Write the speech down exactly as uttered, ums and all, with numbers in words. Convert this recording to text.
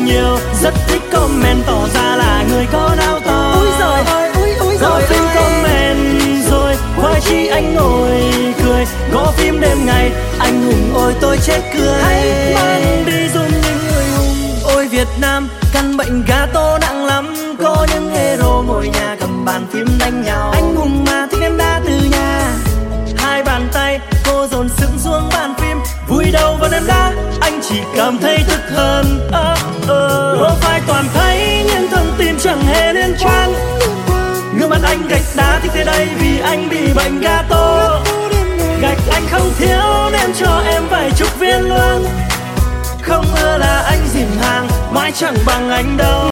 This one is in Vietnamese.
nhiều, rất thích comment tỏ ra là người có đau to. Úi giời ơi, úi úi Rồi giời phim ơi. comment rồi khoái chi anh ngồi cười, có phim đêm ngày anh hùng ôi tôi chết cười. Hãy mang đi dùm những người hùng. Ôi Việt Nam căn bệnh gato nặng lắm, có những hero ngồi nhà cầm bàn phim đánh nhau. Anh hùng mà thích em đá từ nhà, hai bàn tay cô dồn sức xuống bàn phim, vui đầu vào em đá anh chỉ cảm thấy tức hơn. uh, uh. Profile toàn thấy những thông tin chẳng hề liên quan, gương mặt anh gạch đá thì thế đây vì anh bị bệnh gato. Gạch anh không thiếu nên cho em vài chục viên luôn, không ngờ là anh dìm hàng mãi chẳng bằng anh đâu.